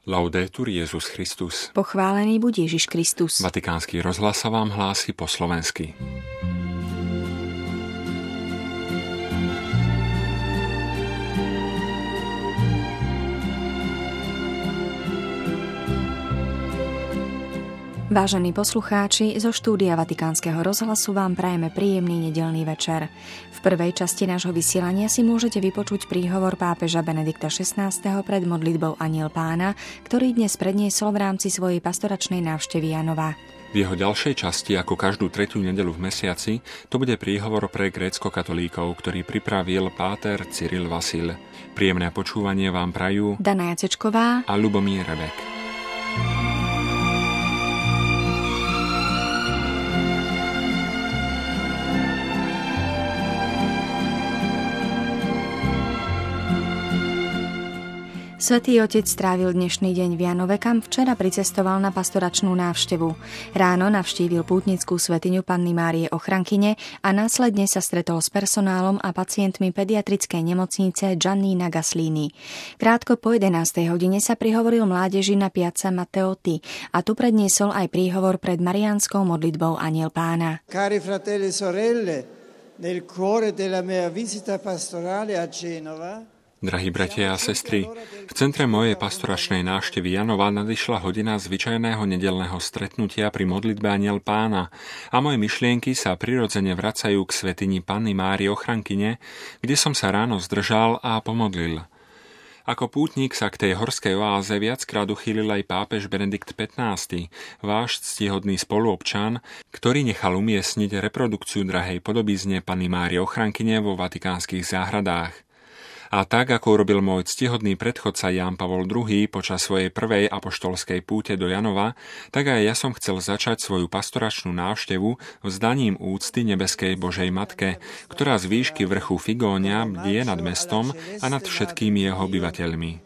Laudetur Jesus Christus. Pochválený buď Ježiš Kristus. Vatikánsky rozhlas sa vám hlási po slovensky. Vážení poslucháči, zo štúdia Vatikánskeho rozhlasu vám prajeme príjemný nedeľný večer. V prvej časti nášho vysielania si môžete vypočuť príhovor pápeža Benedikta XVI. Pred modlitbou Anjel Pána, ktorý dnes predniesol v rámci svojej pastoračnej návštevy Janova. V jeho ďalšej časti, ako každú tretiu nedeľu v mesiaci, to bude príhovor pre grécko-katolíkov, ktorý pripravil páter Cyril Vasil. Príjemné počúvanie vám prajú Dana Jacečková a Ľubomír Rebek. Svätý Otec strávil dnešný deň v Janove, kam včera pricestoval na pastoračnú návštevu. Ráno navštívil pútnickú svätyňu Panny Márie Ochrankyne a následne sa stretol s personálom a pacientmi pediatrickej nemocnice Giannina Gaslini. Krátko po 11. hodine sa prihovoril mládeži na Piazza Matteotti a tu predniesol aj príhovor pred mariánskou modlitbou Anjel Pána. Cari fratelli e sorelle, nel cuore della mia visita pastorale a Genova. Drahí bratia a sestry, v centre mojej pastoračnej návštevy Janova nadišla hodina zvyčajného nedeľného stretnutia pri modlitbe Anjel Pána a moje myšlienky sa prirodzene vracajú k svätyni Panny Márie Ochrankyne, kde som sa ráno zdržal a pomodlil. Ako pútnik sa k tej horskej oáze viackrát uchýlil aj pápež Benedikt XV., váš ctihodný spoluobčan, ktorý nechal umiestniť reprodukciu drahej podobizne Panny Márie Ochrankyne vo vatikánskych záhradách. A tak, ako urobil môj ctihodný predchodca Ján Pavol II počas svojej prvej apoštolskej púte do Janova, tak aj ja som chcel začať svoju pastoračnú návštevu vzdaním úcty nebeskej Božej Matke, ktorá z výšky vrchu Figónia bdie nad mestom a nad všetkými jeho obyvateľmi.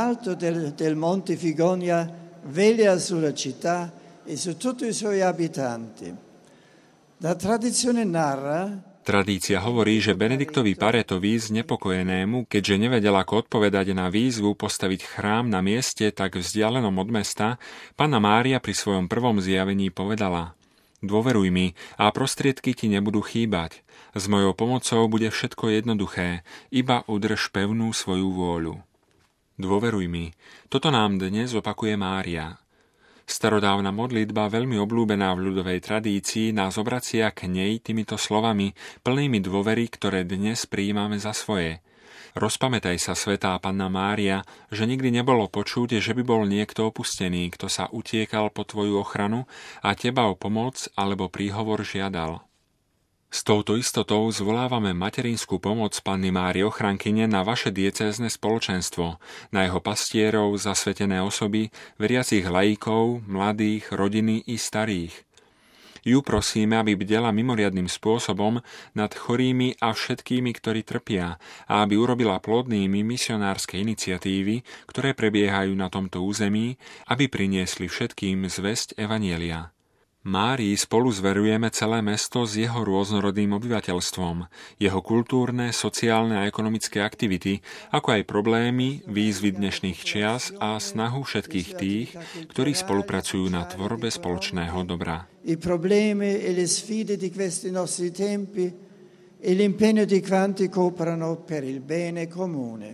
Tradícia hovorí, že Benediktovi Paretovi znepokojenému, keďže nevedel ako odpovedať na výzvu postaviť chrám na mieste tak vzdialenom od mesta, Panna Mária pri svojom prvom zjavení povedala: Dôveruj mi a prostriedky ti nebudú chýbať. S mojou pomocou bude všetko jednoduché, iba udrž pevnú svoju vôľu. Dôveruj mi. Toto nám dnes opakuje Mária. Starodávna modlitba, veľmi obľúbená v ľudovej tradícii, nás obracia k nej týmito slovami, plnými dôvery, ktoré dnes prijímame za svoje. Rozpamätaj sa, svätá Panna Mária, že nikdy nebolo počuť, že by bol niekto opustený, kto sa utiekal po tvoju ochranu a teba o pomoc alebo príhovor žiadal. S touto istotou zvolávame materinskú pomoc Panny Márie Ochrankyne na vaše diecézne spoločenstvo, na jeho pastierov, zasvetené osoby, veriacich laikov, mladých, rodiny i starých. Ju prosíme, aby bdela mimoriadnym spôsobom nad chorými a všetkými, ktorí trpia, a aby urobila plodnými misionárske iniciatívy, ktoré prebiehajú na tomto území, aby priniesli všetkým zvesť evanjelia. Márii spolu zverujeme celé mesto s jeho rôznorodným obyvateľstvom, jeho kultúrne, sociálne a ekonomické aktivity, ako aj problémy, výzvy dnešných čias a snahu všetkých tých, ktorí spolupracujú na tvorbe spoločného dobra. I problemi e le sfide di questi nostri tempi e l'impegno di quanti cooperano per il bene comune.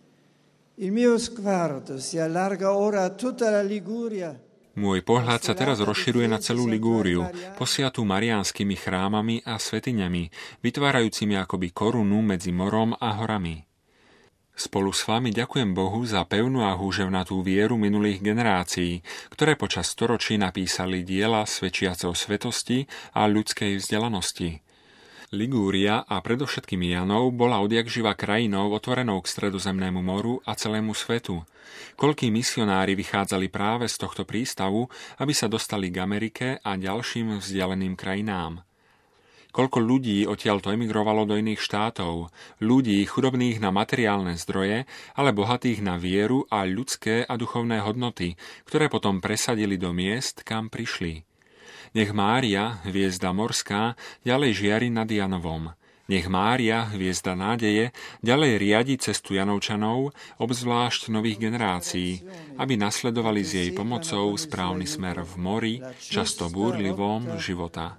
Il mio sguardo si allarga ora a tutta la Liguria. Môj pohľad sa teraz rozširuje na celú Ligúriu, posiatú mariánskymi chrámami a svätyňami, vytvárajúcimi akoby korunu medzi morom a horami. Spolu s vami ďakujem Bohu za pevnú a húževnatú vieru minulých generácií, ktoré počas storočí napísali diela svedčiace o svetosti a ľudskej vzdelanosti. Ligúria a predovšetkým Janov bola odjakživa krajinou otvorenou k Stredozemnému moru a celému svetu. Koľkí misionári vychádzali práve z tohto prístavu, aby sa dostali k Amerike a ďalším vzdialeným krajinám. Koľko ľudí odtiaľto emigrovalo do iných štátov, ľudí chudobných na materiálne zdroje, ale bohatých na vieru a ľudské a duchovné hodnoty, ktoré potom presadili do miest, kam prišli. Nech Mária, hviezda morská, ďalej žiari nad Janovom. Nech Mária, hviezda nádeje, ďalej riadi cestu Janovčanov, obzvlášť nových generácií, aby nasledovali s jej pomocou správny smer v mori, často búrlivom života.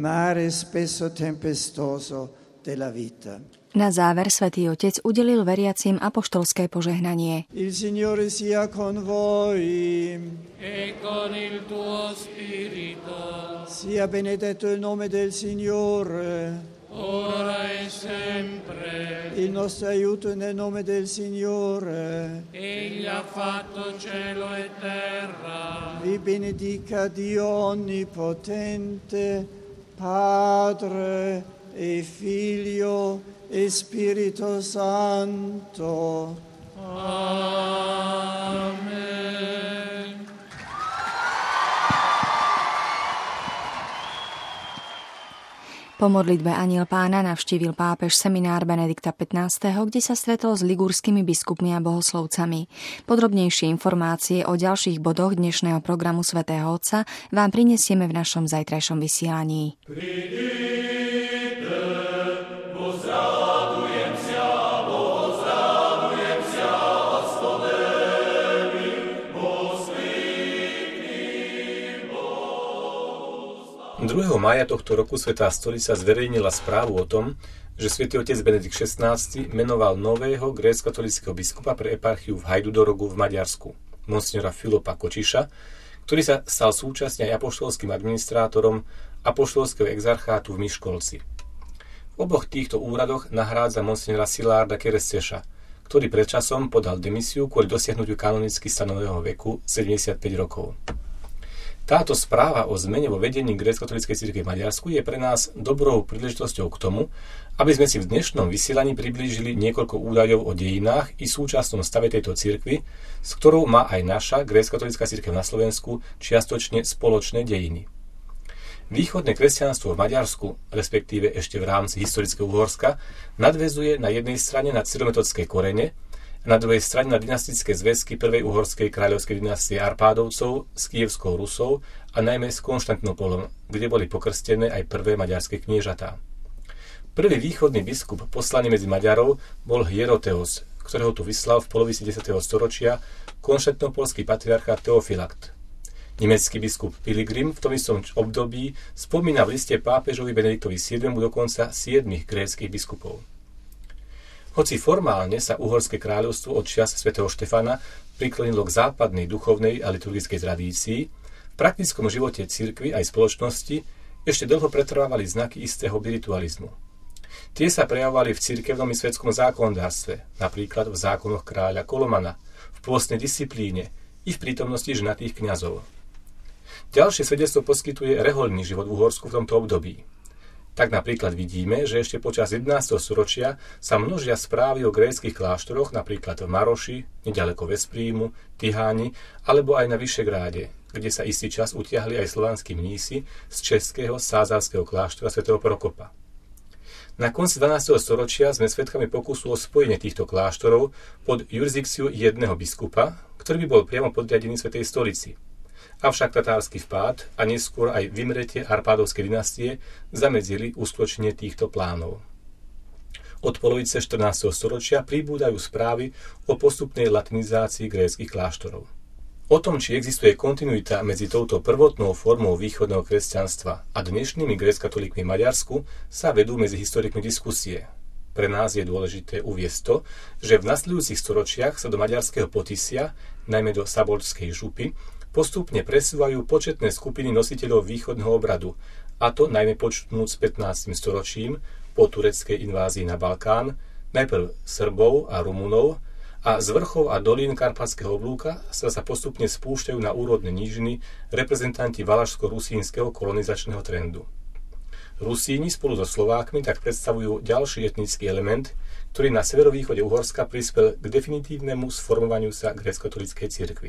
Na záver Svätý Otec udelil veriacim apoštolské požehnanie. Il Signore sia con voi. E con il tuo spirito. Sia benedetto il nome del Signore. Ora e sempre. Il nostro aiuto è nel nome del Signore. Egli ha fatto cielo e terra. Vi benedica Dio Onnipotente, Padre e Figlio e Spirito Santo. Amen. Po modlitbe Anjel Pána navštívil pápež seminár Benedikta XV., kde sa stretol s ligurskými biskupmi a bohoslovcami. Podrobnejšie informácie o ďalších bodoch dnešného programu Svätého Otca vám prinesieme v našom zajtrajšom vysielaní. Druhého mája tohto roku Svätá stolica zverejnila správu o tom, že svätý otec Benedikt XVI menoval nového gréckokatolíckeho biskupa pre eparchiu v Hajdúdorogu v Maďarsku, monsignora Filopa Kočiša, ktorý sa stal súčasne aj apoštolským administrátorom apoštolského exarchátu v Miškolci. V oboch týchto úradoch nahrádza monsignora Szilárda Keresztesa, ktorý predčasom podal demisiu kvôli dosiahnutiu kanonicky stanoveného veku 75 rokov. Táto správa o zmene vo vedení gréckokatolíckej cirkvi v Maďarsku je pre nás dobrou príležitosťou k tomu, aby sme si v dnešnom vysielaní priblížili niekoľko údajov o dejinách i súčasnom stave tejto cirkvi, s ktorou má aj naša gréckokatolícka cirkev na Slovensku čiastočne spoločné dejiny. Východné kresťanstvo v Maďarsku, respektíve ešte v rámci historického Uhorska, nadväzuje na jednej strane na cyrometodské korene, na druhej strane na dynastické zväzky prvej uhorskej kráľovskej dynastie Arpádovcov s Kyjevskou Rusou a najmä s Konštantinopolom, kde boli pokrstené aj prvé maďarské kniežatá. Prvý východný biskup poslaný medzi Maďarov bol Hieroteos, ktorého tu vyslal v polovici 10. storočia konštantinopolský patriarcha Teofilakt. Nemecký biskup Pilgrim v tom istom období spomína v liste pápežovi Benediktovi VII dokonca 7 gréckych biskupov. Hoci formálne sa Uhorské kráľovstvo od čias svätého Štefana priklonilo k západnej duchovnej a liturgickej tradícii, v praktickom živote cirkvi aj spoločnosti ešte dlho pretrvávali znaky istého spiritualizmu. Tie sa prejavovali v cirkevnom i svetskom zákonodárstve, napríklad v zákonoch kráľa Kolomana, v pôstnej disciplíne i v prítomnosti ženatých kňazov. Ďalšie svedectvo poskytuje rehoľný život v Uhorsku v tomto období. Tak napríklad vidíme, že ešte počas 11. storočia sa množia správy o gréckych kláštoroch, napríklad v Maroši, neďaleko Veszprímu, Tiháni, alebo aj na Vyšegráde, kde sa istý čas utiahli aj slovanskí mnísi z českého sázavského kláštora svätého Prokopa. Na konci 12. storočia sme svedkami pokusu o spojenie týchto kláštorov pod jurisdikciu jedného biskupa, ktorý by bol priamo podriadený Svätej stolici. Avšak tatársky vpád a neskôr aj vymretie Arpádovskej dynastie zamedzili uskutočnenie týchto plánov. Od polovice 14. storočia pribúdajú správy o postupnej latinizácii gréckych kláštorov. O tom, či existuje kontinuita medzi touto prvotnou formou východného kresťanstva a dnešnými gréckokatolíkmi v Maďarsku, sa vedú medzi historikmi diskusie. Pre nás je dôležité uviesť to, že v nasledujúcich storočiach sa do maďarského Potysia, najmä do Sabolskej župy, postupne presúvajú početné skupiny nositeľov východného obradu, a to najmä počnúc s 15. storočím po tureckej invázii na Balkán, najprv Srbov a Rumunov, a z vrchov a dolín Karpatského oblúka sa postupne spúšťajú na úrodné nížiny reprezentanti valašsko-rusínskeho kolonizačného trendu. Rusíni spolu so Slovákmi tak predstavujú ďalší etnický element, ktorý na severovýchode Uhorska prispel k definitívnemu sformovaniu sa gréckokatolíckej cirkvi.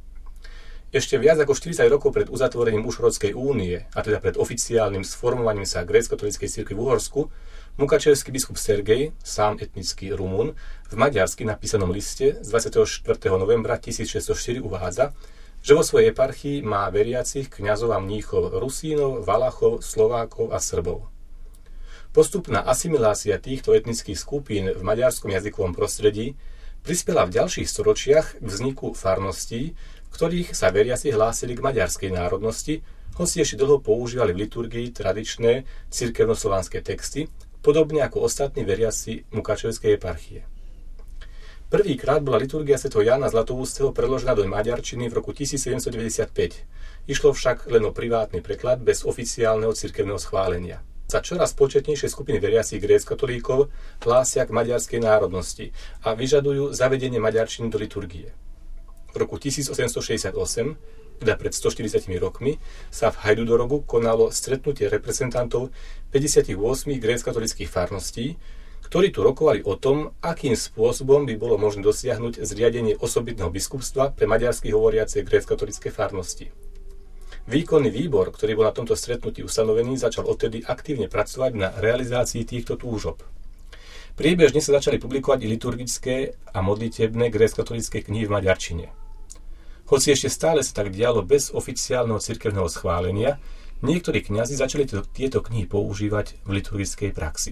Ešte viac ako 40 rokov pred uzatvorením Ušhrodskej únie, a teda pred oficiálnym sformovaním sa gréckokatolíckej cirkvi v Uhorsku, mukačevský biskup Sergej, sám etnický Rumun, v maďarsky napísanom liste z 24. novembra 1604 uvádza, že vo svojej eparchii má veriacich kňazov a mníchov Rusínov, Valachov, Slovákov a Srbov. Postupná asimilácia týchto etnických skupín v maďarskom jazykovom prostredí prispela v ďalších storočiach k vzniku farností, v ktorých sa veriaci hlásili k maďarskej národnosti, hoci ešte dlho používali v liturgii tradičné cirkevnoslovanské texty, podobne ako ostatní veriaci Mukačevskej eparchie. Prvýkrát bola liturgia svätého Jána Zlatoústeho preložená do maďarčiny v roku 1795. Išlo však len o privátny preklad bez oficiálneho cirkevného schválenia. Sa čoraz početnejšie skupiny veriacich gréckokatolíkov hlásia k maďarskej národnosti a vyžadujú zavedenie maďarčiny do liturgie. V roku 1868, teda pred 140 rokmi, sa v Hajdúdorogu konalo stretnutie reprezentantov 58 gréckokatolíckych farností, ktorí tu rokovali o tom, akým spôsobom by bolo možné dosiahnuť zriadenie osobitného biskupstva pre maďarsky hovoriace gréckokatolícke farnosti. Výkonný výbor, ktorý bol na tomto stretnutí ustanovený, začal odtedy aktívne pracovať na realizácii týchto túžob. Priebežne sa začali publikovať i liturgické a modlitebné gréckokatolícke knihy v maďarčine. Hoci ešte stále sa tak dialo bez oficiálneho cirkevného schválenia, niektorí kňazi začali tieto knihy používať v liturgickej praxi.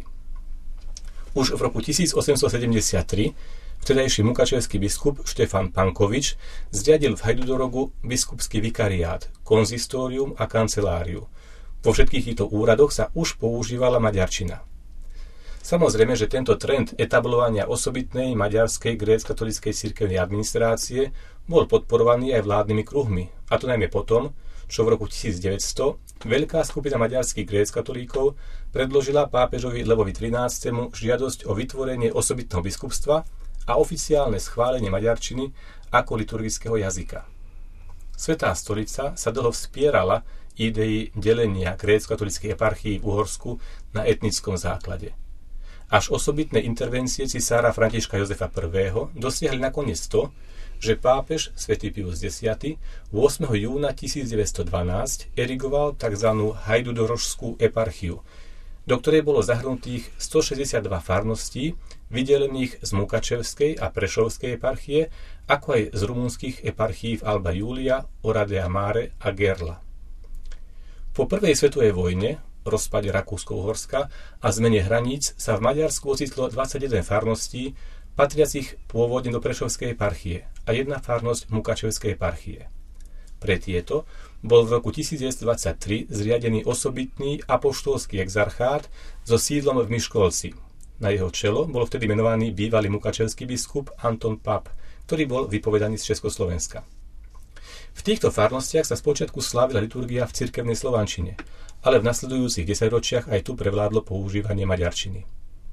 Už v roku 1873 vtedajší mukačevský biskup Štefan Pankovič zriadil v Hajdúdorogu biskupský vikariát, konzistórium a kanceláriu. Vo všetkých týchto úradoch sa už používala maďarčina. Samozrejme, že tento trend etablovania osobitnej maďarskej gréckokatolíckej cirkevnej administrácie bol podporovaný aj vládnymi kruhmi, a to najmä potom, čo v roku 1900 veľká skupina maďarských gréckokatolíkov predložila pápežovi Levovi XIII žiadosť o vytvorenie osobitného biskupstva a oficiálne schválenie maďarčiny ako liturgického jazyka. Svätá stolica sa dlho vspierala idei delenia gréckokatolíckej eparchii v Uhorsku na etnickom základe. Až osobitné intervencie cisára Františka Jozefa I. dosiahli nakoniec to, že pápež svätý Pius X 8. júna 1912 erigoval tzv. Hajdúdorožskú eparchiu, do ktorej bolo zahrnutých 162 farností, vydelených z Mukačevskej a Prešovskej eparchie, ako aj z rumunských eparchií v Alba Iulia, Oradea Mare a Gerla. Po prvej svetovej vojne, rozpade Rakúsko-Uhorska a zmene hraníc sa v Maďarsku ocitlo 21 farností, patriacich pôvodne do Prešovskej eparchie a jedna farnosť Mukačevskej eparchie. Pre tieto bol v roku 1923 zriadený osobitný apoštolský exarchát so sídlom v Miškolci. Na jeho čelo bol vtedy menovaný bývalý mukačevský biskup Anton Pap, ktorý bol vypovedaný z Československa. V týchto farnostiach sa spočiatku slávila liturgia v cirkevnej slovančine, ale v nasledujúcich desaťročiach aj tu prevládlo používanie maďarčiny.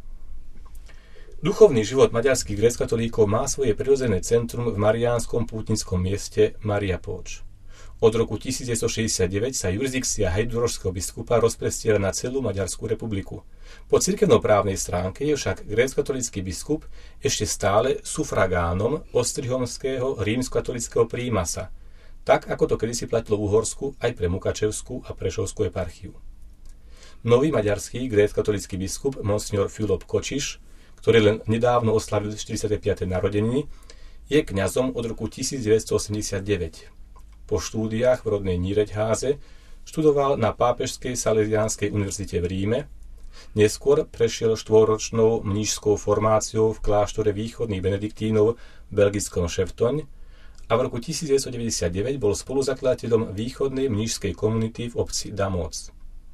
Duchovný život maďarských gréckokatolíkov má svoje prirodzené centrum v mariánskom pútnickom mieste Maria Póč. Od roku 1969 sa jurisdikcia hajdúdorožského biskupa rozprestiera na celú Maďarskú republiku. Po cirkevnoprávnej stránke je však gréckokatolícky biskup ešte stále sufragánom ostrihomského rímskokatolíckeho prímasa, tak ako to kedysi platilo v Uhorsku aj pre Mukačevskú a Prešovskú eparchiu. Nový maďarský gréckokatolícky biskup monsignor Filip Kočiš, ktorý len nedávno oslavil 45. narodeniny, je kňazom od roku 1989. Po štúdiách v rodnej Nyíregyháze študoval na Pápežskej Salesiánskej univerzite v Ríme, neskôr prešiel 4-ročnou mníšskou formáciou v kláštore východných benediktínov v belgickom Šeftoň a v roku 1999 bol spoluzakladateľom východnej mníšskej komunity v obci Damoc.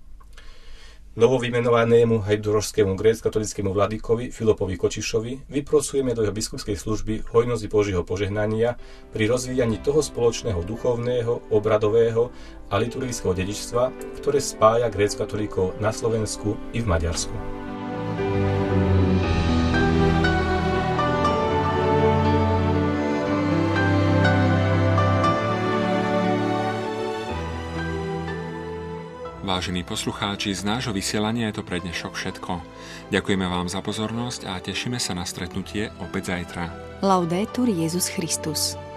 Novovymenovanému hajdúdorožskému gréckokatolickému vladíkovi Filipovi Kočišovi vyprosujeme do jeho biskupskej služby hojnosť Božieho požehnania pri rozvíjaní toho spoločného duchovného, obradového a liturgického dedičstva, ktoré spája gréckokatolíkov na Slovensku i v Maďarsku. Vážení poslucháči, z nášho vysielania je to pre dnešok všetko. Ďakujeme vám za pozornosť a tešíme sa na stretnutie opäť zajtra. Laudetur Jesus Christus.